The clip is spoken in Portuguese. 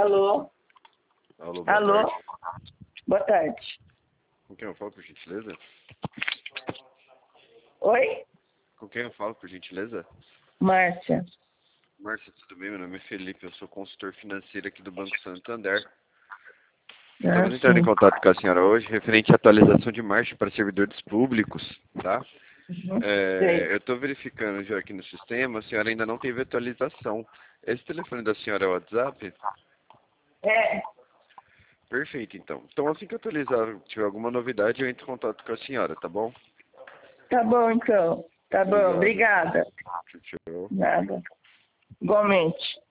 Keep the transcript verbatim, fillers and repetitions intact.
Alô? Alô, boa Alô? tarde. Boa tarde. Com quem eu falo, por gentileza? Oi? Com quem eu falo, por gentileza? Márcia. Márcia, tudo bem? Meu nome é Felipe, eu sou consultor financeiro aqui do Banco Santander. Ah, Estamos entrando em sim. contato com a senhora hoje, referente à atualização de marcha para servidores públicos, tá? Uhum. É, Sei. eu estou verificando já aqui no sistema, a senhora ainda não teve atualização. Esse telefone da senhora é o WhatsApp? É, Perfeito, então. Então, assim que eu atualizar, tiver alguma novidade, eu entro em contato com a senhora, tá bom? tá bom então. Tá bom, Obrigado. obrigada. Tchau, tchau. Nada. Igualmente.